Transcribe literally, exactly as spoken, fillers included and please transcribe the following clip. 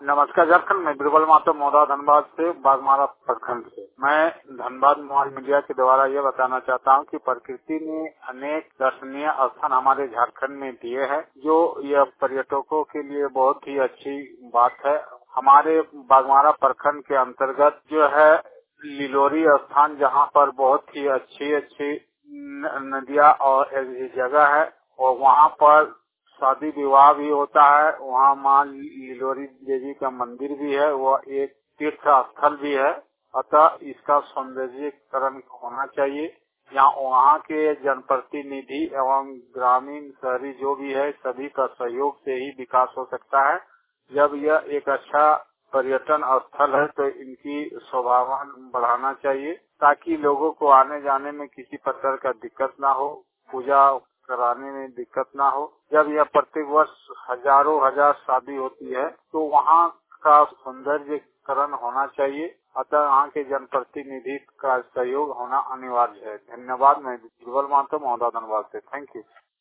नमस्कार झारखंड, मैं बिरबल मातो मौदा धनबाद से बागमारा प्रखंड से। मैं धनबाद मोबाइल मीडिया के द्वारा ये बताना चाहता हूँ कि प्रकृति ने अनेक दर्शनीय स्थान हमारे झारखंड में दिए हैं, जो यह पर्यटकों के लिए बहुत ही अच्छी बात है। हमारे बागमारा प्रखंड के अंतर्गत जो है लिलोरी स्थान, जहाँ पर बहुत ही अच्छी अच्छी नदियाँ और एक जगह है और वहाँ पर शादी विवाह भी होता है। वहाँ माँ लिलोरी देवी का मंदिर भी है, वह एक तीर्थ स्थल भी है। अतः इसका सौंदर्यीकरण होना चाहिए। यहाँ वहाँ के जनप्रतिनिधि एवं ग्रामीण शहरी जो भी है, सभी का सहयोग से ही विकास हो सकता है। जब यह एक अच्छा पर्यटन स्थल है तो इनकी शोभा बढ़ाना चाहिए, ताकि लोगों को आने जाने में किसी प्रकार का दिक्कत ना हो, पूजा कराने में दिक्कत ना हो। जब यह प्रत्येक वर्ष हजारों हजार शादी होती है तो वहाँ का सौंदर्यीकरण होना चाहिए। अतः वहाँ के जनप्रतिनिधि का सहयोग होना अनिवार्य है। धन्यवाद। मैं बिरबल मातो मौदा धनबाद से। Thank you.